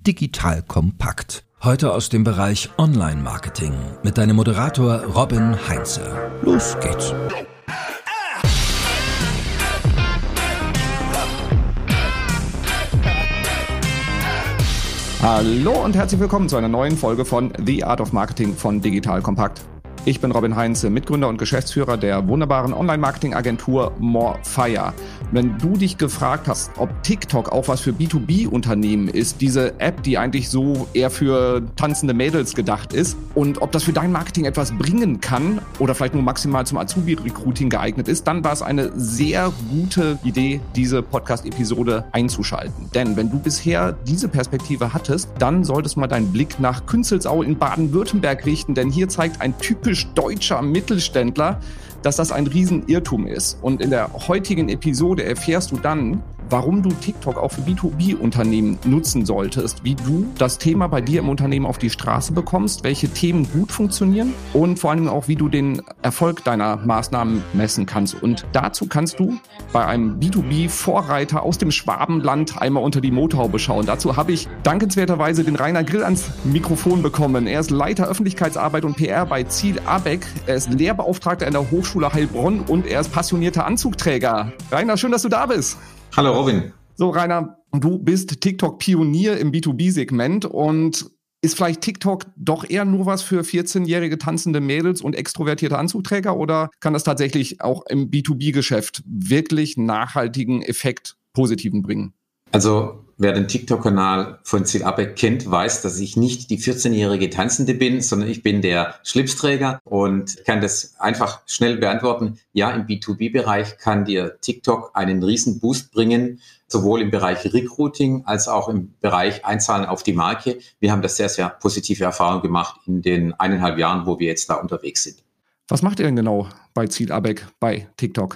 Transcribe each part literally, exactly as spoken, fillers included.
Digital Kompakt. Heute aus dem Bereich Online-Marketing mit deinem Moderator Robin Heinze. Los geht's. Hallo und herzlich willkommen zu einer neuen Folge von The Art of Marketing von Digital Kompakt. Ich bin Robin Heinze, Mitgründer und Geschäftsführer der wunderbaren Online-Marketing-Agentur Morefire. Wenn du dich gefragt hast, ob TikTok auch was für B zwei B-Unternehmen ist, diese App, die eigentlich so eher für tanzende Mädels gedacht ist, und ob das für dein Marketing etwas bringen kann oder vielleicht nur maximal zum Azubi-Recruiting geeignet ist, dann war es eine sehr gute Idee, diese Podcast-Episode einzuschalten. Denn wenn du bisher diese Perspektive hattest, dann solltest du mal deinen Blick nach Künzelsau in Baden-Württemberg richten, denn hier zeigt ein typisch deutscher Mittelständler, dass das ein Riesenirrtum ist. Und in der heutigen Episode erfährst du dann, warum du TikTok auch für B zwei B-Unternehmen nutzen solltest, wie du das Thema bei dir im Unternehmen auf die Straße bekommst, welche Themen gut funktionieren und vor allem auch, wie du den Erfolg deiner Maßnahmen messen kannst. Und dazu kannst du bei einem B zwei B-Vorreiter aus dem Schwabenland einmal unter die Motorhaube schauen. Dazu habe ich dankenswerterweise den Rainer Grill ans Mikrofon bekommen. Er ist Leiter Öffentlichkeitsarbeit und P R bei Ziel Abeck. Er ist Lehrbeauftragter an der Hochschule Heilbronn und er ist passionierter Anzugträger. Rainer, schön, dass du da bist. Hallo Robin. So Rainer, du bist TikTok-Pionier im B zwei B-Segment und ist vielleicht TikTok doch eher nur was für vierzehnjährige tanzende Mädels und extrovertierte Anzugträger oder kann das tatsächlich auch im B zwei B-Geschäft wirklich nachhaltigen Effekt, positiven bringen? Also wer den TikTok-Kanal von Ziel Abeck kennt, weiß, dass ich nicht die vierzehnjährige Tanzende bin, sondern ich bin der Schlipsträger und kann das einfach schnell beantworten. Ja, im B zwei B-Bereich kann dir TikTok einen riesen Boost bringen, sowohl im Bereich Recruiting als auch im Bereich Einzahlen auf die Marke. Wir haben das sehr, sehr positive Erfahrungen gemacht in den eineinhalb Jahren, wo wir jetzt da unterwegs sind. Was macht ihr denn genau bei Ziel Abeck, bei TikTok?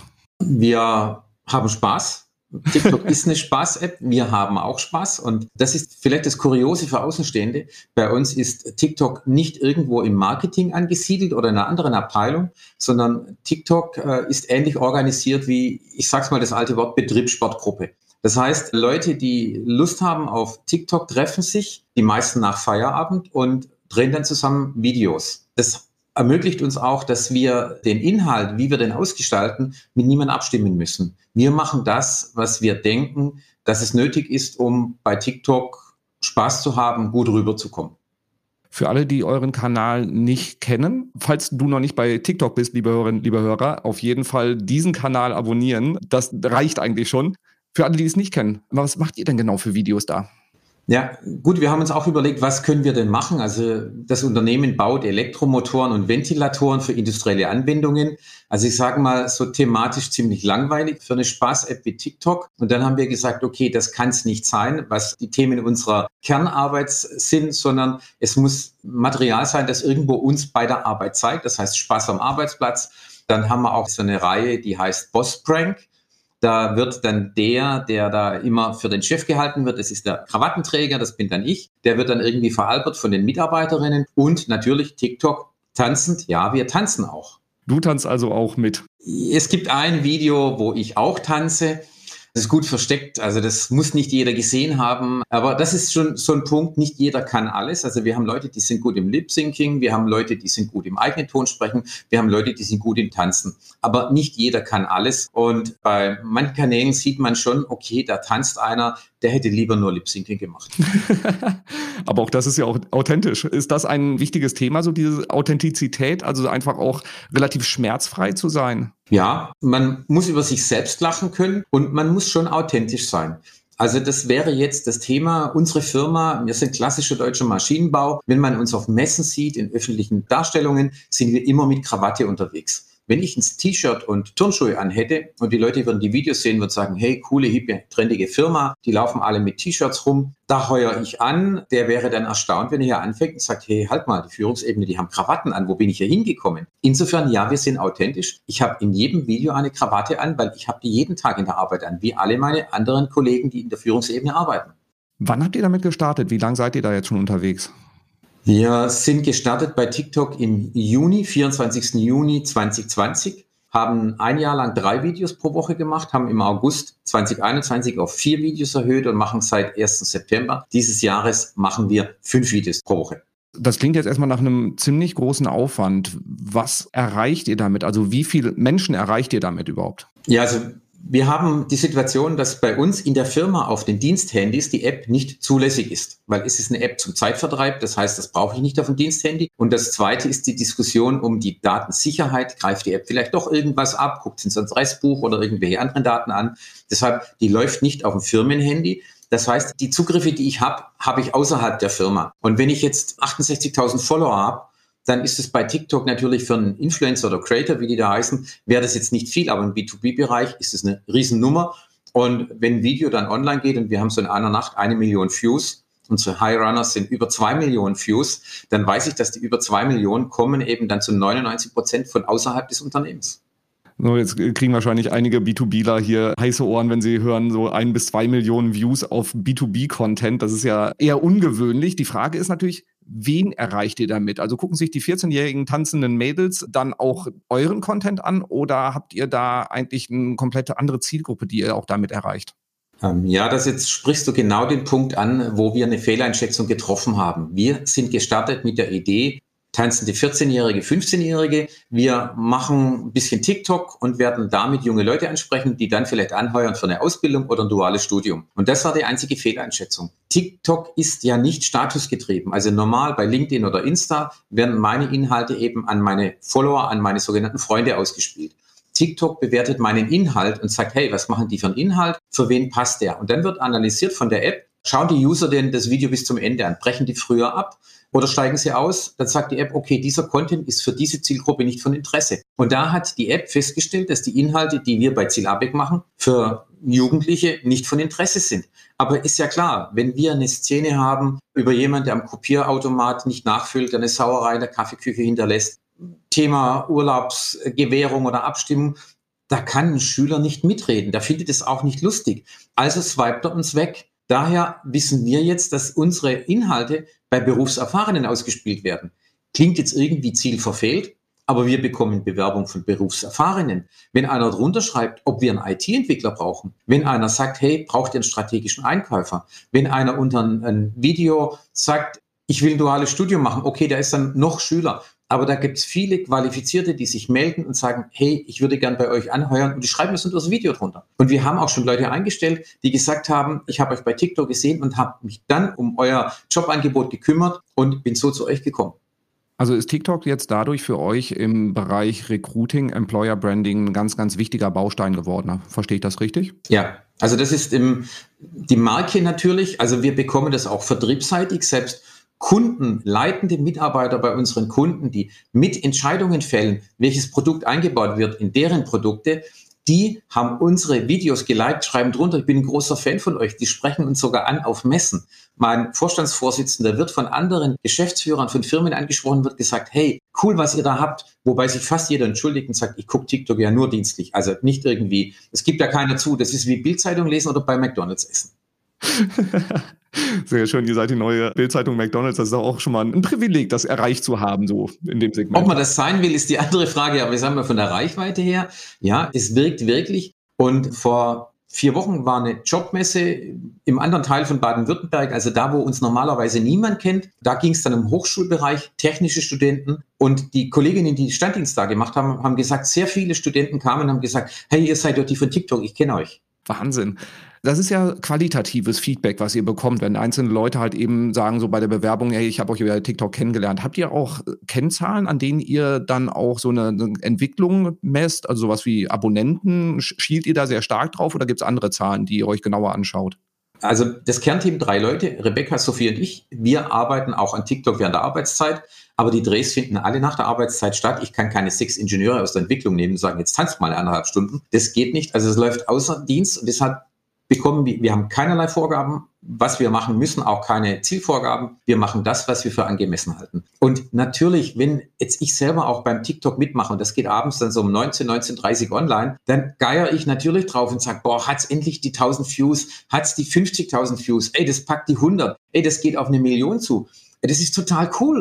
Wir haben Spaß. TikTok ist eine Spaß-App, wir haben auch Spaß und das ist vielleicht das Kuriose für Außenstehende. Bei uns ist TikTok nicht irgendwo im Marketing angesiedelt oder in einer anderen Abteilung, sondern TikTok äh, ist ähnlich organisiert wie, ich sag's mal das alte Wort, Betriebssportgruppe. Das heißt, Leute, die Lust haben auf TikTok, treffen sich, die meisten nach Feierabend und drehen dann zusammen Videos. Das ermöglicht uns auch, dass wir den Inhalt, wie wir den ausgestalten, mit niemandem abstimmen müssen. Wir machen das, was wir denken, dass es nötig ist, um bei TikTok Spaß zu haben, gut rüberzukommen. Für alle, die euren Kanal nicht kennen, falls du noch nicht bei TikTok bist, liebe Hörerinnen, liebe Hörer, auf jeden Fall diesen Kanal abonnieren. Das reicht eigentlich schon. Für alle, die es nicht kennen, was macht ihr denn genau für Videos da? Ja, gut, wir haben uns auch überlegt, was können wir denn machen? Also das Unternehmen baut Elektromotoren und Ventilatoren für industrielle Anwendungen. Also ich sage mal, so thematisch ziemlich langweilig für eine Spaß-App wie TikTok. Und dann haben wir gesagt, okay, das kann es nicht sein, was die Themen unserer Kernarbeit sind, sondern es muss Material sein, das irgendwo uns bei der Arbeit zeigt. Das heißt Spaß am Arbeitsplatz. Dann haben wir auch so eine Reihe, die heißt Boss Prank. Da wird dann der, der da immer für den Chef gehalten wird, das ist der Krawattenträger, das bin dann ich, der wird dann irgendwie veralbert von den Mitarbeiterinnen und natürlich TikTok tanzend, ja, wir tanzen auch. Du tanzt also auch mit? Es gibt ein Video, wo ich auch tanze. Das ist gut versteckt, also das muss nicht jeder gesehen haben, aber das ist schon so ein Punkt, nicht jeder kann alles. Also wir haben Leute, die sind gut im Lip-Syncing, wir haben Leute, die sind gut im eigenen Ton sprechen, wir haben Leute, die sind gut im Tanzen, aber nicht jeder kann alles und bei manchen Kanälen sieht man schon, okay, da tanzt einer, der hätte lieber nur Lip-Syncing gemacht. Aber auch das ist ja auch authentisch. Ist das ein wichtiges Thema, so diese Authentizität, also einfach auch relativ schmerzfrei zu sein? Ja, man muss über sich selbst lachen können und man muss schon authentisch sein. Also das wäre jetzt das Thema, unsere Firma, wir sind klassischer deutscher Maschinenbau. Wenn man uns auf Messen sieht, in öffentlichen Darstellungen, sind wir immer mit Krawatte unterwegs. Wenn ich ein T-Shirt und Turnschuhe anhätte und die Leute würden die Videos sehen und sagen, hey, coole, hippe, trendige Firma, die laufen alle mit T-Shirts rum, da heuere ich an, der wäre dann erstaunt, wenn er hier anfängt und sagt, hey, halt mal, die Führungsebene, die haben Krawatten an, wo bin ich hier hingekommen? Insofern, ja, wir sind authentisch. Ich habe in jedem Video eine Krawatte an, weil ich habe die jeden Tag in der Arbeit an, wie alle meine anderen Kollegen, die in der Führungsebene arbeiten. Wann habt ihr damit gestartet? Wie lange seid ihr da jetzt schon unterwegs? Wir sind gestartet bei TikTok im Juni, vierundzwanzigsten Juni zweitausendzwanzig, haben ein Jahr lang drei Videos pro Woche gemacht, haben im August zwanzig einundzwanzig auf vier Videos erhöht und machen seit ersten September dieses Jahres machen wir fünf Videos pro Woche. Das klingt jetzt erstmal nach einem ziemlich großen Aufwand. Was erreicht ihr damit? Also wie viele Menschen erreicht ihr damit überhaupt? Ja, also wir haben die Situation, dass bei uns in der Firma auf den Diensthandys die App nicht zulässig ist, weil es ist eine App zum Zeitvertreib, das heißt, das brauche ich nicht auf dem Diensthandy. Und das Zweite ist die Diskussion um die Datensicherheit. Greift die App vielleicht doch irgendwas ab, guckt ins Adressbuch oder irgendwelche anderen Daten an. Deshalb, die läuft nicht auf dem Firmenhandy. Das heißt, die Zugriffe, die ich habe, habe ich außerhalb der Firma. Und wenn ich jetzt achtundsechzigtausend Follower habe, dann ist es bei TikTok natürlich für einen Influencer oder Creator, wie die da heißen, wäre das jetzt nicht viel, aber im B zwei B-Bereich ist es eine Riesennummer. Und wenn ein Video dann online geht und wir haben so in einer Nacht eine Million Views, unsere High Runners sind über zwei Millionen Views, dann weiß ich, dass die über zwei Millionen kommen eben dann zu neunundneunzig Prozent von außerhalb des Unternehmens. So, jetzt kriegen wahrscheinlich einige B zwei Bler hier heiße Ohren, wenn sie hören, so ein bis zwei Millionen Views auf B zwei B-Content. Das ist ja eher ungewöhnlich. Die Frage ist natürlich, wen erreicht ihr damit? Also gucken sich die vierzehnjährigen tanzenden Mädels dann auch euren Content an oder habt ihr da eigentlich eine komplett andere Zielgruppe, die ihr auch damit erreicht? Ja, das jetzt sprichst du genau den Punkt an, wo wir eine Fehleinschätzung getroffen haben. Wir sind gestartet mit der Idee, tanzende vierzehnjährige, fünfzehnjährige. Wir machen ein bisschen TikTok und werden damit junge Leute ansprechen, die dann vielleicht anheuern für eine Ausbildung oder ein duales Studium. Und das war die einzige Fehleinschätzung. TikTok ist ja nicht statusgetrieben. Also normal bei LinkedIn oder Insta werden meine Inhalte eben an meine Follower, an meine sogenannten Freunde ausgespielt. TikTok bewertet meinen Inhalt und sagt, hey, was machen die für einen Inhalt? Für wen passt der? Und dann wird analysiert von der App, schauen die User denn das Video bis zum Ende an? Brechen die früher ab? Oder steigen sie aus, dann sagt die App, okay, dieser Content ist für diese Zielgruppe nicht von Interesse. Und da hat die App festgestellt, dass die Inhalte, die wir bei Ziel A B E C machen, für Jugendliche nicht von Interesse sind. Aber ist ja klar, wenn wir eine Szene haben über jemanden, der am Kopierautomat nicht nachfüllt, der eine Sauerei in der Kaffeeküche hinterlässt, Thema Urlaubsgewährung oder Abstimmung, da kann ein Schüler nicht mitreden. Der findet es auch nicht lustig. Also swipet er uns weg. Daher wissen wir jetzt, dass unsere Inhalte bei Berufserfahrenen ausgespielt werden. Klingt jetzt irgendwie zielverfehlt, aber wir bekommen Bewerbung von Berufserfahrenen. Wenn einer drunter schreibt, ob wir einen I T-Entwickler brauchen, wenn einer sagt, hey, braucht ihr einen strategischen Einkäufer, wenn einer unter ein Video sagt, ich will ein duales Studium machen, okay, der ist dann noch Schüler. Aber da gibt es viele Qualifizierte, die sich melden und sagen, hey, ich würde gern bei euch anheuern und die schreiben das unter das Video drunter. Und wir haben auch schon Leute eingestellt, die gesagt haben, ich habe euch bei TikTok gesehen und habe mich dann um euer Jobangebot gekümmert und bin so zu euch gekommen. Also ist TikTok jetzt dadurch für euch im Bereich Recruiting, Employer Branding ein ganz, ganz wichtiger Baustein geworden? Verstehe ich das richtig? Ja, also das ist im, die Marke natürlich, also wir bekommen das auch vertriebsseitig, selbst Kunden, leitende Mitarbeiter bei unseren Kunden, die mit Entscheidungen fällen, welches Produkt eingebaut wird in deren Produkte, die haben unsere Videos geliked, schreiben drunter, ich bin ein großer Fan von euch, die sprechen uns sogar an auf Messen. Mein Vorstandsvorsitzender wird von anderen Geschäftsführern von Firmen angesprochen, wird gesagt, hey, cool, was ihr da habt, wobei sich fast jeder entschuldigt und sagt, ich gucke TikTok ja nur dienstlich, also nicht irgendwie, es gibt ja keiner zu, das ist wie Bild-Zeitung lesen oder bei McDonald's essen. Sehr schön, ihr seid die neue Bild-Zeitung McDonald's. Das ist auch schon mal ein Privileg, das erreicht zu haben, so in dem Segment. Ob man das sein will, ist die andere Frage, aber wir sagen mal von der Reichweite her, ja, es wirkt wirklich. Und vor vier Wochen war eine Jobmesse im anderen Teil von Baden-Württemberg, also da, wo uns normalerweise niemand kennt. Da ging es dann im Hochschulbereich, technische Studenten. Und die Kolleginnen, die Standdienst da gemacht haben, haben gesagt, sehr viele Studenten kamen und haben gesagt, hey, ihr seid doch die von TikTok, ich kenne euch. Wahnsinn. Das ist ja qualitatives Feedback, was ihr bekommt, wenn einzelne Leute halt eben sagen, so bei der Bewerbung, hey, ich habe euch über TikTok kennengelernt. Habt ihr auch Kennzahlen, an denen ihr dann auch so eine Entwicklung messt, also sowas wie Abonnenten? Schielt ihr da sehr stark drauf oder gibt es andere Zahlen, die ihr euch genauer anschaut? Also das Kernteam, drei Leute, Rebecca, Sophie und ich, wir arbeiten auch an TikTok während der Arbeitszeit, aber die Drehs finden alle nach der Arbeitszeit statt. Ich kann keine sechs Ingenieure aus der Entwicklung nehmen und sagen, jetzt tanzt mal eineinhalb Stunden. Das geht nicht. Also es läuft außer Dienst und deshalb bekommen wir, wir haben keinerlei Vorgaben, was wir machen müssen, auch keine Zielvorgaben. Wir machen das, was wir für angemessen halten. Und natürlich, wenn jetzt ich selber auch beim TikTok mitmache und das geht abends dann so um neunzehn, neunzehn Uhr dreißig online, dann geiere ich natürlich drauf und sage, boah, hat's endlich die tausend Views, hat's die fünfzigtausend Views, ey, das packt die hundert, ey, das geht auf eine Million zu. Das ist total cool.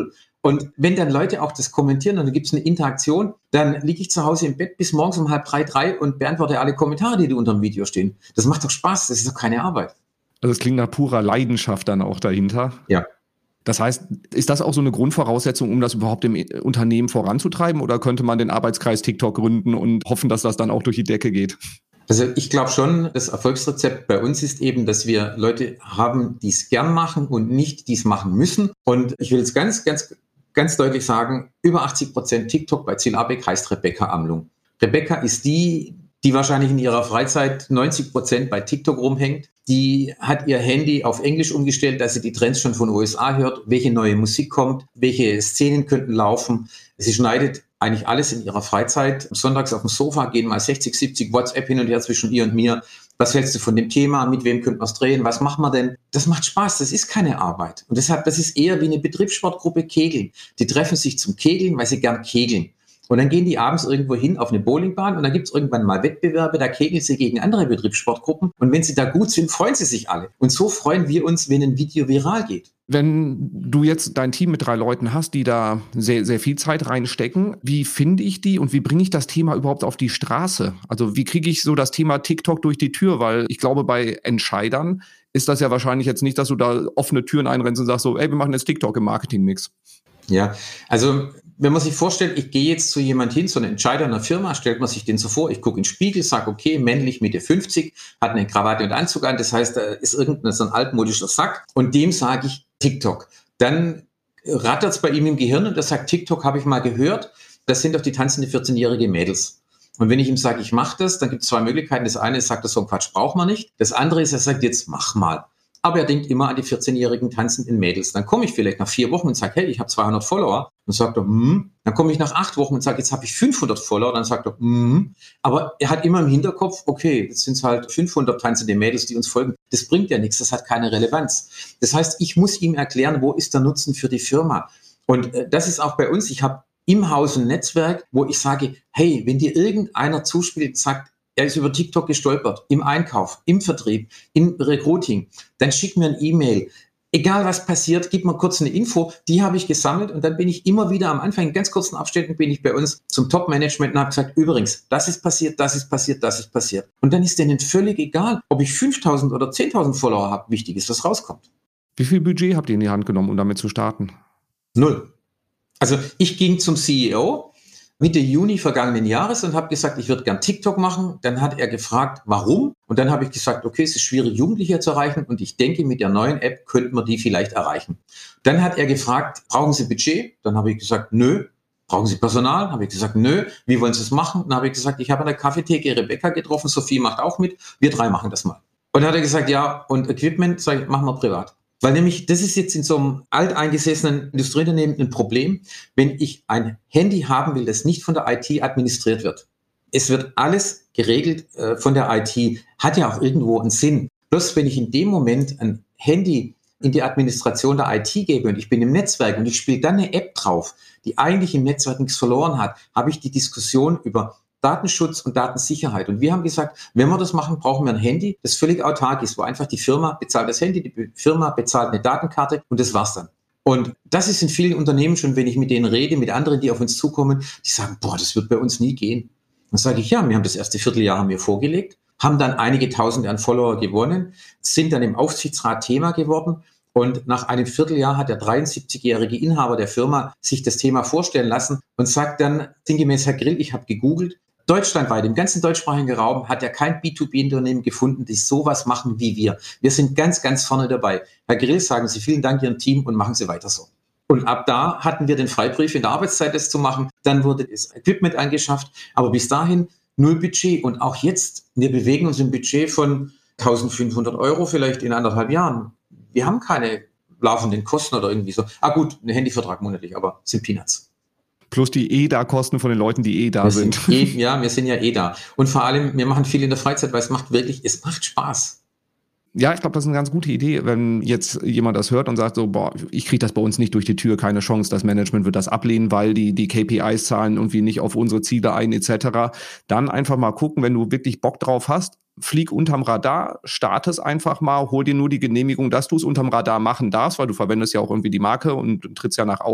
Und wenn dann Leute auch das kommentieren und dann gibt es eine Interaktion, dann liege ich zu Hause im Bett bis morgens um halb drei, drei und beantworte alle Kommentare, die unter dem Video stehen. Das macht doch Spaß, das ist doch keine Arbeit. Also es klingt nach purer Leidenschaft dann auch dahinter. Ja. Das heißt, ist das auch so eine Grundvoraussetzung, um das überhaupt im Unternehmen voranzutreiben? Oder könnte man den Arbeitskreis TikTok gründen und hoffen, dass das dann auch durch die Decke geht? Also ich glaube schon, das Erfolgsrezept bei uns ist eben, dass wir Leute haben, die es gern machen und nicht, die es machen müssen. Und ich will jetzt ganz, ganz, ganz deutlich sagen, über achtzig Prozent TikTok bei Ziel Abeck heißt Rebecca Amlung. Rebecca ist die, die wahrscheinlich in ihrer Freizeit neunzig Prozent bei TikTok rumhängt. Die hat ihr Handy auf Englisch umgestellt, dass sie die Trends schon von U S A hört, welche neue Musik kommt, welche Szenen könnten laufen. Sie schneidet eigentlich alles in ihrer Freizeit. Sonntags auf dem Sofa gehen mal sechzig, siebzig WhatsApp hin und her zwischen ihr und mir. Was hältst du von dem Thema? Mit wem könnten wir es drehen? Was machen wir denn? Das macht Spaß. Das ist keine Arbeit. Und deshalb, das ist eher wie eine Betriebssportgruppe Kegeln. Die treffen sich zum Kegeln, weil sie gern kegeln. Und dann gehen die abends irgendwo hin auf eine Bowlingbahn und dann gibt es irgendwann mal Wettbewerbe, da kegeln sie gegen andere Betriebssportgruppen. Und wenn sie da gut sind, freuen sie sich alle. Und so freuen wir uns, wenn ein Video viral geht. Wenn du jetzt dein Team mit drei Leuten hast, die da sehr, sehr viel Zeit reinstecken, wie finde ich die und wie bringe ich das Thema überhaupt auf die Straße? Also wie kriege ich so das Thema TikTok durch die Tür? Weil ich glaube, bei Entscheidern ist das ja wahrscheinlich jetzt nicht, dass du da offene Türen einrennst und sagst so, ey, wir machen jetzt TikTok im Marketing-Mix. Ja, also wenn man sich vorstellt, ich gehe jetzt zu jemand hin, so ein Entscheider einer Firma, stellt man sich den so vor, ich gucke in den Spiegel, sage, okay, männlich, Mitte fünfzig, hat eine Krawatte und Anzug an, das heißt, da ist irgendein so ein altmodischer Sack und dem sage ich TikTok. Dann rattert es bei ihm im Gehirn und er sagt, TikTok habe ich mal gehört, das sind doch die tanzende vierzehnjährige Mädels. Und wenn ich ihm sage, ich mache das, dann gibt es zwei Möglichkeiten. Das eine ist, sagt er, so ein Quatsch braucht man nicht. Das andere ist, er sagt, jetzt mach mal. Aber er denkt immer an die vierzehnjährigen tanzenden Mädels. Dann komme ich vielleicht nach vier Wochen und sage, hey, ich habe zweihundert Follower. Dann sagt er, hm. Dann komme ich nach acht Wochen und sage, jetzt habe ich fünfhundert Follower. Dann sagt er, hm. Aber er hat immer im Hinterkopf, okay, jetzt sind es halt fünfhundert tanzende Mädels, die uns folgen. Das bringt ja nichts, das hat keine Relevanz. Das heißt, ich muss ihm erklären, wo ist der Nutzen für die Firma. Und äh, das ist auch bei uns. Ich habe im Haus ein Netzwerk, wo ich sage, hey, wenn dir irgendeiner zuspielt und sagt, er ist über TikTok gestolpert, im Einkauf, im Vertrieb, im Recruiting, dann schick mir ein E-Mail. Egal was passiert, gib mir kurz eine Info, die habe ich gesammelt und dann bin ich immer wieder am Anfang in ganz kurzen Abständen bin ich bei uns zum Top-Management und habe gesagt, übrigens, das ist passiert, das ist passiert, das ist passiert. Und dann ist denen völlig egal, ob ich fünftausend oder zehntausend Follower habe, wichtig ist, was rauskommt. Wie viel Budget habt ihr in die Hand genommen, um damit zu starten? Null. Also ich ging zum C E O Mitte Juni vergangenen Jahres und habe gesagt, ich würde gern TikTok machen. Dann hat er gefragt, warum? Und dann habe ich gesagt, okay, es ist schwierig, Jugendliche zu erreichen und ich denke, mit der neuen App könnten wir die vielleicht erreichen. Dann hat er gefragt, brauchen Sie Budget? Dann habe ich gesagt, nö. Brauchen Sie Personal? Dann habe ich gesagt, nö. Wie wollen Sie es machen? Dann habe ich gesagt, ich habe an der Kaffeetheke Rebecca getroffen, Sophie macht auch mit, wir drei machen das mal. Und dann hat er gesagt, ja, und Equipment, sag ich, machen wir privat. Weil nämlich, das ist jetzt in so einem alteingesessenen Industrieunternehmen ein Problem, wenn ich ein Handy haben will, das nicht von der I T administriert wird. Es wird alles geregelt äh, von der I T, hat ja auch irgendwo einen Sinn. Bloß wenn ich in dem Moment ein Handy in die Administration der I T gebe und ich bin im Netzwerk und ich spiele dann eine App drauf, die eigentlich im Netzwerk nichts verloren hat, habe ich die Diskussion über Datenschutz und Datensicherheit. Und wir haben gesagt, wenn wir das machen, brauchen wir ein Handy, das völlig autark ist, wo einfach die Firma bezahlt das Handy, die Firma bezahlt eine Datenkarte und das war's dann. Und das ist in vielen Unternehmen schon, wenn ich mit denen rede, mit anderen, die auf uns zukommen, die sagen, boah, das wird bei uns nie gehen. Dann sage ich, ja, wir haben das erste Vierteljahr haben wir vorgelegt, haben dann einige Tausende an Follower gewonnen, sind dann im Aufsichtsrat Thema geworden. Und nach einem Vierteljahr hat der dreiundsiebzigjährige Inhaber der Firma sich das Thema vorstellen lassen und sagt dann sinngemäß, Herr Grill, ich habe gegoogelt, deutschlandweit, im ganzen deutschsprachigen Raum hat er kein B zwei B-Unternehmen gefunden, die sowas machen wie wir. Wir sind ganz, ganz vorne dabei. Herr Grill, sagen Sie vielen Dank Ihrem Team und machen Sie weiter so. Und ab da hatten wir den Freibrief in der Arbeitszeit, das zu machen. Dann wurde das Equipment angeschafft. Aber bis dahin null Budget. Und auch jetzt, wir bewegen uns im Budget von eintausendfünfhundert Euro vielleicht in anderthalb Jahren. Wir haben keine laufenden Kosten oder irgendwie so. Ah gut, ein Handyvertrag monatlich, aber sind Peanuts. Plus die E D A-Kosten von den Leuten, die eh da wir sind. sind eh, ja, wir sind ja eh da. Und vor allem, wir machen viel in der Freizeit, weil es macht wirklich, es macht Spaß. Ja, ich glaube, das ist eine ganz gute Idee, wenn jetzt jemand das hört und sagt so, boah, ich kriege das bei uns nicht durch die Tür, keine Chance, das Management wird das ablehnen, weil die die K P Is zahlen irgendwie nicht auf unsere Ziele ein et cetera. Dann einfach mal gucken, wenn du wirklich Bock drauf hast, flieg unterm Radar, starte es einfach mal, hol dir nur die Genehmigung, dass du es unterm Radar machen darfst, weil du verwendest ja auch irgendwie die Marke und trittst ja nach außen.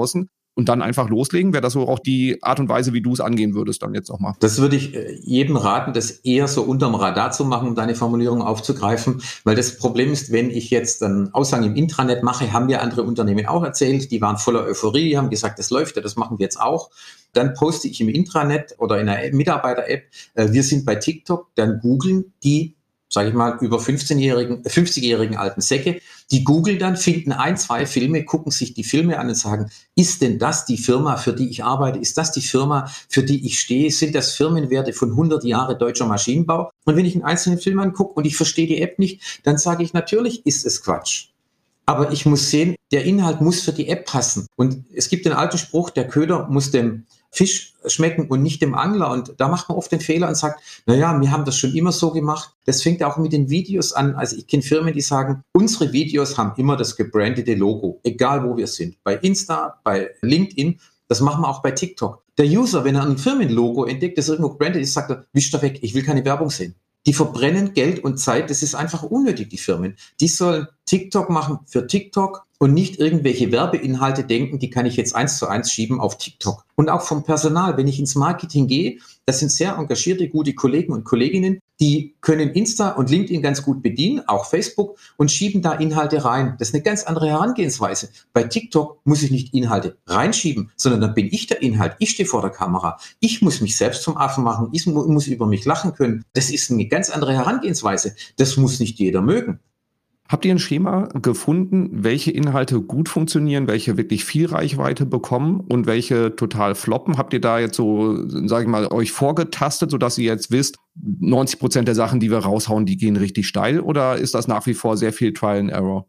und dann einfach loslegen? Wäre das so auch die Art und Weise, wie du es angehen würdest dann jetzt auch mal? Das würde ich jedem raten, das eher so unterm Radar zu machen, um deine Formulierung aufzugreifen, weil das Problem ist, wenn ich jetzt einen Aushang im Intranet mache, haben mir andere Unternehmen auch erzählt, die waren voller Euphorie, die haben gesagt, das läuft ja, das machen wir jetzt auch. Dann poste ich im Intranet oder in einer Mitarbeiter-App, äh, wir sind bei TikTok, dann googeln die, sage ich mal, über fünfzehnjährigen, fünfzigjährigen alten Säcke, die googeln dann, finden ein, zwei Filme, gucken sich die Filme an und sagen, ist denn das die Firma, für die ich arbeite? Ist das die Firma, für die ich stehe? Sind das Firmenwerte von hundert Jahre deutscher Maschinenbau? Und wenn ich einen einzelnen Film angucke und ich verstehe die App nicht, dann sage ich, natürlich ist es Quatsch. Aber ich muss sehen, der Inhalt muss für die App passen. Und es gibt den alten Spruch, der Köder muss dem Fisch schmecken und nicht dem Angler. Und da macht man oft den Fehler und sagt, naja, wir haben das schon immer so gemacht. Das fängt auch mit den Videos an. Also ich kenne Firmen, die sagen, unsere Videos haben immer das gebrandete Logo, egal wo wir sind. Bei Insta, bei LinkedIn, das machen wir auch bei TikTok. Der User, wenn er ein Firmenlogo entdeckt, das irgendwo gebrandet ist, sagt er, wisch da weg, ich will keine Werbung sehen. Die verbrennen Geld und Zeit, das ist einfach unnötig, die Firmen. Die sollen TikTok machen für TikTok und nicht irgendwelche Werbeinhalte denken, die kann ich jetzt eins zu eins schieben auf TikTok. Und auch vom Personal, wenn ich ins Marketing gehe, das sind sehr engagierte, gute Kollegen und Kolleginnen, die können Insta und LinkedIn ganz gut bedienen, auch Facebook, und schieben da Inhalte rein. Das ist eine ganz andere Herangehensweise. Bei TikTok muss ich nicht Inhalte reinschieben, sondern dann bin ich der Inhalt. Ich stehe vor der Kamera. Ich muss mich selbst zum Affen machen. Ich muss über mich lachen können. Das ist eine ganz andere Herangehensweise. Das muss nicht jeder mögen. Habt ihr ein Schema gefunden, welche Inhalte gut funktionieren, welche wirklich viel Reichweite bekommen und welche total floppen? Habt ihr da jetzt so, sage ich mal, euch vorgetastet, sodass ihr jetzt wisst, neunzig Prozent der Sachen, die wir raushauen, die gehen richtig steil? Oder ist das nach wie vor sehr viel Trial and Error?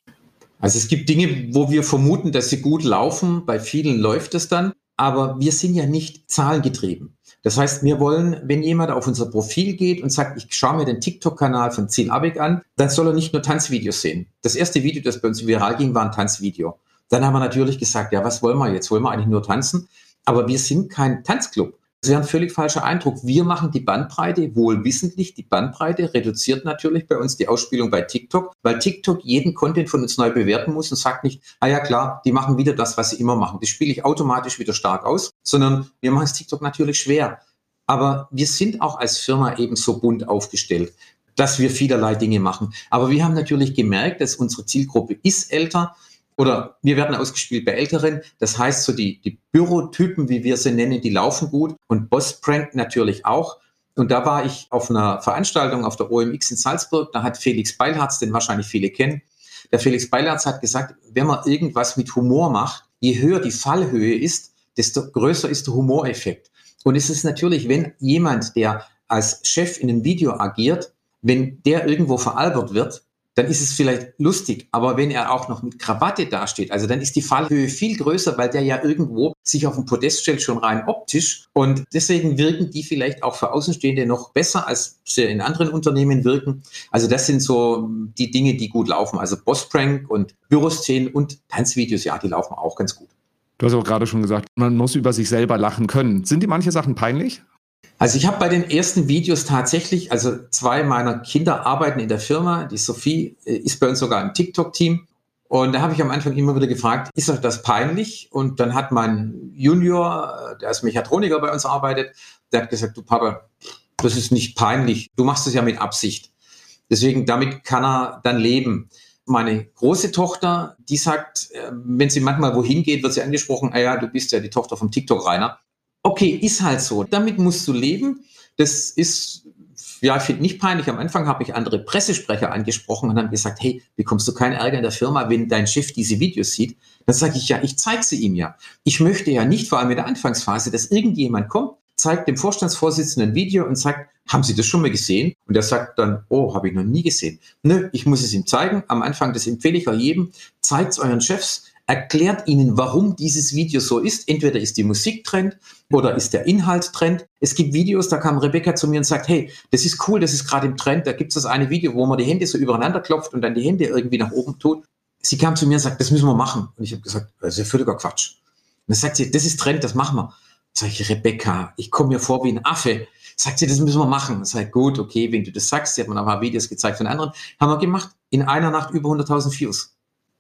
Also es gibt Dinge, wo wir vermuten, dass sie gut laufen. Bei vielen läuft es dann. Aber wir sind ja nicht zahlengetrieben. Das heißt, wir wollen, wenn jemand auf unser Profil geht und sagt, ich schaue mir den TikTok-Kanal von Ziel Abig an, dann soll er nicht nur Tanzvideos sehen. Das erste Video, das bei uns viral ging, war ein Tanzvideo. Dann haben wir natürlich gesagt, ja, was wollen wir jetzt? Wollen wir eigentlich nur tanzen? Aber wir sind kein Tanzclub. Das wäre ein völlig falscher Eindruck. Wir machen die Bandbreite, wohl wissentlich. Die Bandbreite reduziert natürlich bei uns die Ausspielung bei TikTok, weil TikTok jeden Content von uns neu bewerten muss und sagt nicht, ah ja klar, die machen wieder das, was sie immer machen. Das spiele ich automatisch wieder stark aus, sondern wir machen es TikTok natürlich schwer. Aber wir sind auch als Firma eben so bunt aufgestellt, dass wir vielerlei Dinge machen. Aber wir haben natürlich gemerkt, dass unsere Zielgruppe ist älter, oder wir werden ausgespielt bei Älteren. Das heißt, so die, die Bürotypen, wie wir sie nennen, die laufen gut. Und Boss-Prank natürlich auch. Und da war ich auf einer Veranstaltung auf der O M X in Salzburg. Da hat Felix Beilharz, den wahrscheinlich viele kennen. Der Felix Beilharz hat gesagt, wenn man irgendwas mit Humor macht, je höher die Fallhöhe ist, desto größer ist der Humoreffekt. Und es ist natürlich, wenn jemand, der als Chef in einem Video agiert, wenn der irgendwo veralbert wird, dann ist es vielleicht lustig. Aber wenn er auch noch mit Krawatte dasteht, also dann ist die Fallhöhe viel größer, weil der ja irgendwo sich auf dem Podest stellt, schon rein optisch. Und deswegen wirken die vielleicht auch für Außenstehende noch besser, als sie in anderen Unternehmen wirken. Also das sind so die Dinge, die gut laufen. Also Boss-Prank und Büroszenen und Tanzvideos, ja, die laufen auch ganz gut. Du hast auch gerade schon gesagt, man muss über sich selber lachen können. Sind dir manche Sachen peinlich? Also ich habe bei den ersten Videos tatsächlich, also zwei meiner Kinder arbeiten in der Firma, die Sophie ist bei uns sogar im TikTok-Team. Und da habe ich am Anfang immer wieder gefragt, ist euch das peinlich? Und dann hat mein Junior, der als Mechatroniker bei uns arbeitet, der hat gesagt, du Papa, das ist nicht peinlich, du machst es ja mit Absicht. Deswegen, damit kann er dann leben. Meine große Tochter, die sagt, wenn sie manchmal wohin geht, wird sie angesprochen, ah ja, du bist ja die Tochter vom TikTok-Rainer. Okay, ist halt so. Damit musst du leben. Das ist, ja, ich finde nicht peinlich. Am Anfang habe ich andere Pressesprecher angesprochen und haben gesagt, hey, bekommst du keinen Ärger in der Firma, wenn dein Chef diese Videos sieht? Dann sage ich, ja, ich zeige sie ihm ja. Ich möchte ja nicht, vor allem in der Anfangsphase, dass irgendjemand kommt, zeigt dem Vorstandsvorsitzenden ein Video und sagt, haben Sie das schon mal gesehen? Und er sagt dann, oh, habe ich noch nie gesehen. Nö, ich muss es ihm zeigen. Am Anfang, das empfehle ich auch jedem, zeigt es euren Chefs, erklärt ihnen, warum dieses Video so ist. Entweder ist die Musik Trend oder ist der Inhalt Trend. Es gibt Videos, da kam Rebecca zu mir und sagt, hey, das ist cool, das ist gerade im Trend. Da gibt es das eine Video, wo man die Hände so übereinander klopft und dann die Hände irgendwie nach oben tut. Sie kam zu mir und sagt, das müssen wir machen. Und ich habe gesagt, das ist ja völliger Quatsch. Und dann sagt sie, das ist Trend, das machen wir. Sag ich, Rebecca, ich komme mir vor wie ein Affe. Sagt sie, das müssen wir machen. Sag ich, gut, okay, wenn du das sagst. Sie hat mir noch ein paar Videos gezeigt von anderen. Haben wir gemacht. In einer Nacht über hunderttausend Views. Ja,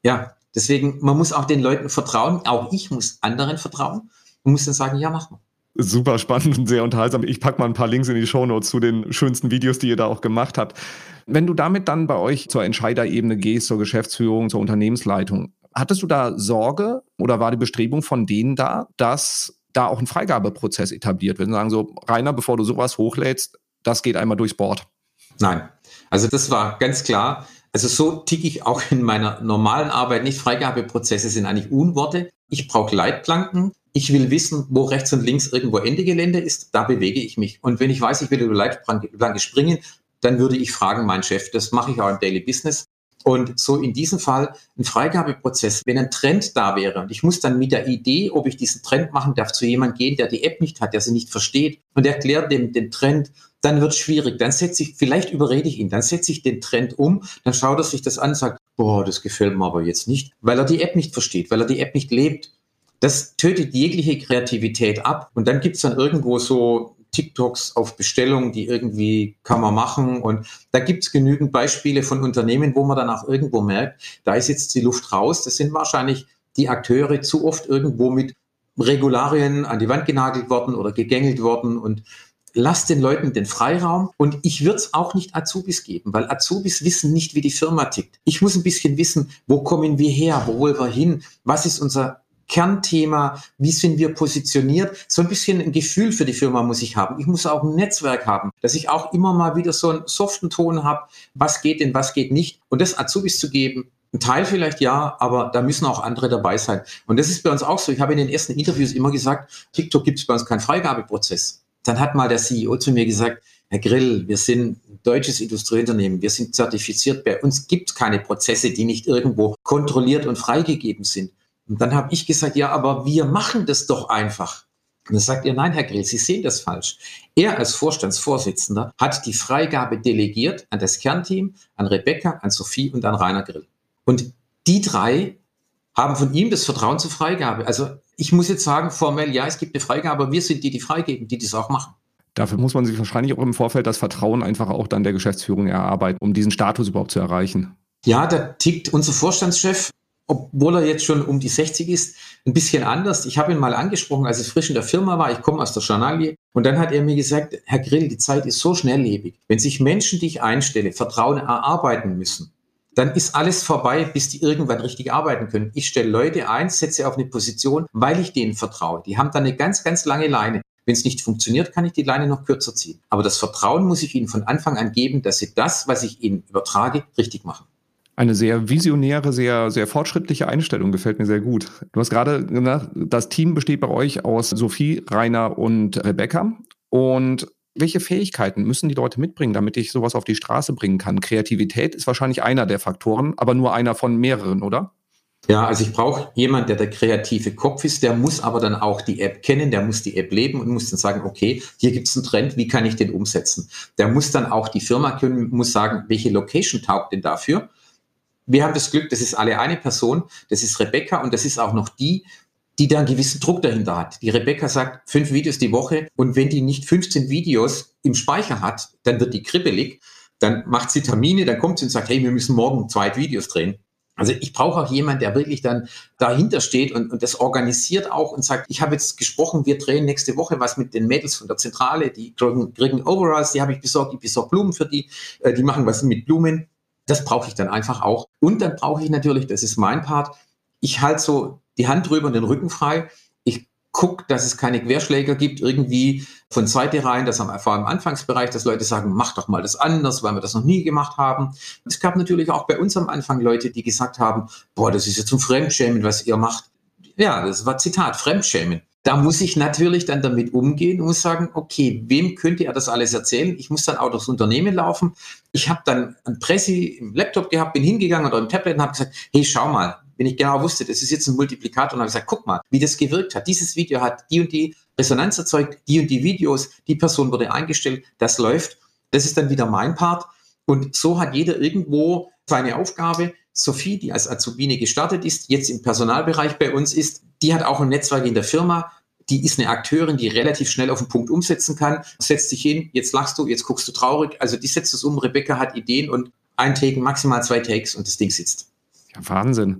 Deswegen, man muss auch den Leuten vertrauen. Auch ich muss anderen vertrauen und muss dann sagen, ja, mach mal. Super spannend und sehr unterhaltsam. Ich packe mal ein paar Links in die Shownotes zu den schönsten Videos, die ihr da auch gemacht habt. Wenn du damit dann bei euch zur Entscheiderebene gehst, zur Geschäftsführung, zur Unternehmensleitung, hattest du da Sorge oder war die Bestrebung von denen da, dass da auch ein Freigabeprozess etabliert wird? Und sagen so, Rainer, bevor du sowas hochlädst, das geht einmal durchs Board. Nein, also das war ganz klar. Also so ticke ich auch in meiner normalen Arbeit nicht. Freigabeprozesse sind eigentlich Unworte. Ich brauche Leitplanken. Ich will wissen, wo rechts und links irgendwo Ende Gelände ist. Da bewege ich mich. Und wenn ich weiß, ich will über Leitplanke springen, dann würde ich fragen, meinen Chef. Das mache ich auch im Daily Business. Und so in diesem Fall ein Freigabeprozess, wenn ein Trend da wäre und ich muss dann mit der Idee, ob ich diesen Trend machen darf, zu jemandem gehen, der die App nicht hat, der sie nicht versteht und erklärt dem den Trend, dann wird es schwierig. Dann setze ich, vielleicht überrede ich ihn, dann setze ich den Trend um, dann schaut er sich das an und sagt, boah, das gefällt mir aber jetzt nicht, weil er die App nicht versteht, weil er die App nicht lebt. Das tötet jegliche Kreativität ab. Und dann gibt es dann irgendwo so TikToks auf Bestellung, die irgendwie kann man machen. Und da gibt es genügend Beispiele von Unternehmen, wo man dann auch irgendwo merkt, da ist jetzt die Luft raus. Das sind wahrscheinlich die Akteure zu oft irgendwo mit Regularien an die Wand genagelt worden oder gegängelt worden. Und lasst den Leuten den Freiraum. Und ich würde es auch nicht Azubis geben, weil Azubis wissen nicht, wie die Firma tickt. Ich muss ein bisschen wissen, wo kommen wir her, wo wollen wir hin, was ist unser Kernthema, wie sind wir positioniert, so ein bisschen ein Gefühl für die Firma muss ich haben. Ich muss auch ein Netzwerk haben, dass ich auch immer mal wieder so einen soften Ton habe, was geht denn, was geht nicht. Und das Azubis zu geben, ein Teil vielleicht ja, aber da müssen auch andere dabei sein. Und das ist bei uns auch so. Ich habe in den ersten Interviews immer gesagt, TikTok gibt es bei uns keinen Freigabeprozess. Dann hat mal der C E O zu mir gesagt, Herr Grill, wir sind ein deutsches Industrieunternehmen, wir sind zertifiziert, bei uns gibt es keine Prozesse, die nicht irgendwo kontrolliert und freigegeben sind. Und dann habe ich gesagt, ja, aber wir machen das doch einfach. Und dann sagt er, nein, Herr Grill, Sie sehen das falsch. Er als Vorstandsvorsitzender hat die Freigabe delegiert an das Kernteam, an Rebecca, an Sophie und an Rainer Grill. Und die drei haben von ihm das Vertrauen zur Freigabe. Also ich muss jetzt sagen, formell, ja, es gibt eine Freigabe, aber wir sind die, die freigeben, die das auch machen. Dafür muss man sich wahrscheinlich auch im Vorfeld das Vertrauen einfach auch dann der Geschäftsführung erarbeiten, um diesen Status überhaupt zu erreichen. Ja, da tickt unser Vorstandschef, obwohl er jetzt schon um die sechzig ist, ein bisschen anders. Ich habe ihn mal angesprochen, als ich frisch in der Firma war. Ich komme aus der Journalie. Und dann hat er mir gesagt, Herr Grill, die Zeit ist so schnelllebig. Wenn sich Menschen, die ich einstelle, Vertrauen erarbeiten müssen, dann ist alles vorbei, bis die irgendwann richtig arbeiten können. Ich stelle Leute ein, setze auf eine Position, weil ich denen vertraue. Die haben dann eine ganz, ganz lange Leine. Wenn es nicht funktioniert, kann ich die Leine noch kürzer ziehen. Aber das Vertrauen muss ich ihnen von Anfang an geben, dass sie das, was ich ihnen übertrage, richtig machen. Eine sehr visionäre, sehr, sehr fortschrittliche Einstellung, gefällt mir sehr gut. Du hast gerade gesagt, das Team besteht bei euch aus Sophie, Rainer und Rebecca. Und welche Fähigkeiten müssen die Leute mitbringen, damit ich sowas auf die Straße bringen kann? Kreativität ist wahrscheinlich einer der Faktoren, aber nur einer von mehreren, oder? Ja, also ich brauche jemanden, der der kreative Kopf ist, der muss aber dann auch die App kennen, der muss die App leben und muss dann sagen, okay, hier gibt es einen Trend, wie kann ich den umsetzen? Der muss dann auch die Firma können, muss sagen, welche Location taugt denn dafür? Wir haben das Glück, das ist alle eine Person, das ist Rebecca und das ist auch noch die, die da einen gewissen Druck dahinter hat. Die Rebecca sagt, fünf Videos die Woche und wenn die nicht fünfzehn Videos im Speicher hat, dann wird die kribbelig, dann macht sie Termine, dann kommt sie und sagt, hey, wir müssen morgen zwei Videos drehen. Also ich brauche auch jemanden, der wirklich dann dahinter steht und, und das organisiert auch und sagt, ich habe jetzt gesprochen, wir drehen nächste Woche was mit den Mädels von der Zentrale, die kriegen, kriegen Overalls, die habe ich besorgt, ich besorge Blumen für die, die machen was mit Blumen. Das brauche ich dann einfach auch. Und dann brauche ich natürlich, das ist mein Part, ich halte so die Hand drüber und den Rücken frei. Ich gucke, dass es keine Querschläger gibt, irgendwie von Seite rein, das am, vor allem im Anfangsbereich, dass Leute sagen, mach doch mal das anders, weil wir das noch nie gemacht haben. Es gab natürlich auch bei uns am Anfang Leute, die gesagt haben, boah, das ist jetzt zum Fremdschämen, was ihr macht. Ja, das war Zitat, Fremdschämen. Da muss ich natürlich dann damit umgehen und muss sagen, okay, wem könnte er das alles erzählen? Ich muss dann auch durchs Unternehmen laufen. Ich habe dann ein Pressi im Laptop gehabt, bin hingegangen oder im Tablet und habe gesagt, hey, schau mal, wenn ich genau wusste, das ist jetzt ein Multiplikator und habe gesagt, guck mal, wie das gewirkt hat. Dieses Video hat die und die Resonanz erzeugt, die und die Videos, die Person wurde eingestellt, das läuft. Das ist dann wieder mein Part. Und so hat jeder irgendwo seine Aufgabe. Sophie, die als Azubine gestartet ist, jetzt im Personalbereich bei uns ist, die hat auch ein Netzwerk in der Firma. Die ist eine Akteurin, die relativ schnell auf den Punkt umsetzen kann. Setzt sich hin, jetzt lachst du, jetzt guckst du traurig. Also die setzt es um. Rebecca hat Ideen und ein Take, maximal zwei Takes und das Ding sitzt. Ja, Wahnsinn.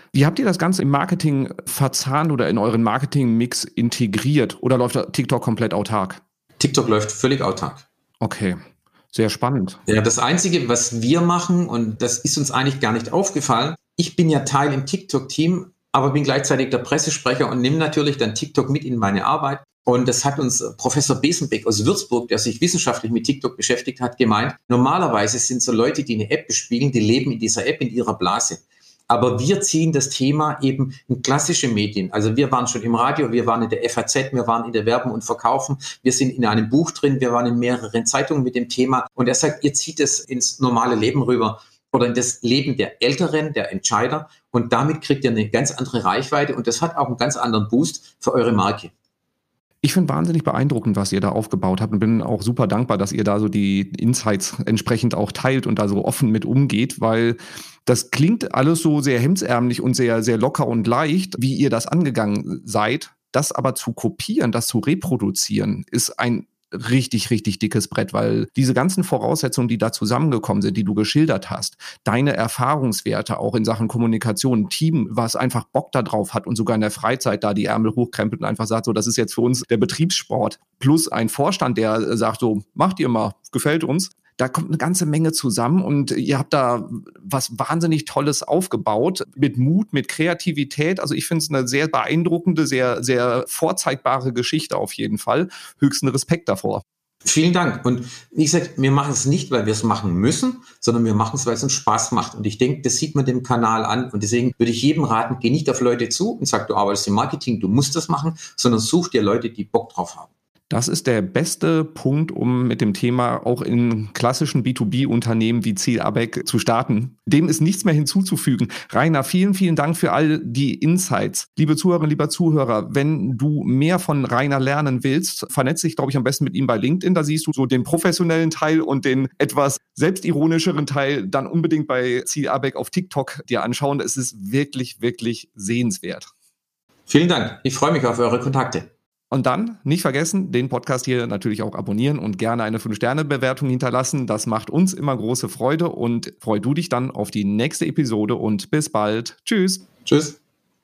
Wie habt ihr das Ganze im Marketing verzahnt oder in euren Marketing-Mix integriert? Oder läuft TikTok komplett autark? TikTok läuft völlig autark. Okay, sehr spannend. Ja, das Einzige, was wir machen, und das ist uns eigentlich gar nicht aufgefallen, ich bin ja Teil im TikTok-Team, aber bin gleichzeitig der Pressesprecher und nehme natürlich dann TikTok mit in meine Arbeit. Und das hat uns Professor Besenbeck aus Würzburg, der sich wissenschaftlich mit TikTok beschäftigt hat, gemeint, normalerweise sind so Leute, die eine App bespielen, die leben in dieser App, in ihrer Blase. Aber wir ziehen das Thema eben in klassische Medien. Also wir waren schon im Radio, wir waren in der F A Z, wir waren in der Werbung und Verkaufen, wir sind in einem Buch drin, wir waren in mehreren Zeitungen mit dem Thema. Und er sagt, ihr zieht es ins normale Leben rüber oder in das Leben der Älteren, der Entscheider. Und damit kriegt ihr eine ganz andere Reichweite und das hat auch einen ganz anderen Boost für eure Marke. Ich finde wahnsinnig beeindruckend, was ihr da aufgebaut habt und bin auch super dankbar, dass ihr da so die Insights entsprechend auch teilt und da so offen mit umgeht, weil das klingt alles so sehr hemdsärmlich und sehr, sehr locker und leicht, wie ihr das angegangen seid. Das aber zu kopieren, das zu reproduzieren, ist ein richtig, richtig dickes Brett, weil diese ganzen Voraussetzungen, die da zusammengekommen sind, die du geschildert hast, deine Erfahrungswerte auch in Sachen Kommunikation, ein Team, was einfach Bock da drauf hat und sogar in der Freizeit da die Ärmel hochkrempelt und einfach sagt, so, das ist jetzt für uns der Betriebssport, plus ein Vorstand, der sagt so, macht ihr mal, gefällt uns. Da kommt eine ganze Menge zusammen und ihr habt da was wahnsinnig Tolles aufgebaut, mit Mut, mit Kreativität. Also ich finde es eine sehr beeindruckende, sehr, sehr vorzeigbare Geschichte auf jeden Fall. Höchsten Respekt davor. Vielen Dank. Und wie gesagt, wir machen es nicht, weil wir es machen müssen, sondern wir machen es, weil es uns Spaß macht. Und ich denke, das sieht man dem Kanal an. Und deswegen würde ich jedem raten, geh nicht auf Leute zu und sag, du arbeitest im Marketing, du musst das machen, sondern such dir Leute, die Bock drauf haben. Das ist der beste Punkt, um mit dem Thema auch in klassischen B zwei B-Unternehmen wie C. Abeck zu starten. Dem ist nichts mehr hinzuzufügen. Rainer, vielen, vielen Dank für all die Insights. Liebe Zuhörerinnen, lieber Zuhörer, wenn du mehr von Rainer lernen willst, vernetz dich, glaube ich, am besten mit ihm bei LinkedIn. Da siehst du so den professionellen Teil und den etwas selbstironischeren Teil dann unbedingt bei C. Abeck auf TikTok dir anschauen. Es ist wirklich, wirklich sehenswert. Vielen Dank. Ich freue mich auf eure Kontakte. Und dann nicht vergessen, den Podcast hier natürlich auch abonnieren und gerne eine fünf Sterne Bewertung hinterlassen. Das macht uns immer große Freude und freu du dich dann auf die nächste Episode und bis bald. Tschüss. Tschüss.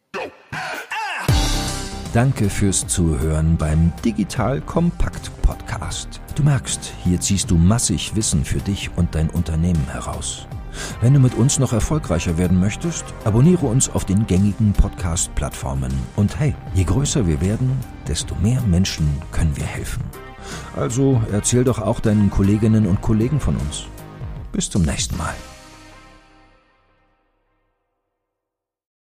Danke fürs Zuhören beim Digital Kompakt Podcast. Du merkst, hier ziehst du massig Wissen für dich und dein Unternehmen heraus. Wenn du mit uns noch erfolgreicher werden möchtest, abonniere uns auf den gängigen Podcast-Plattformen. Und hey, je größer wir werden, desto mehr Menschen können wir helfen. Also erzähl doch auch deinen Kolleginnen und Kollegen von uns. Bis zum nächsten Mal.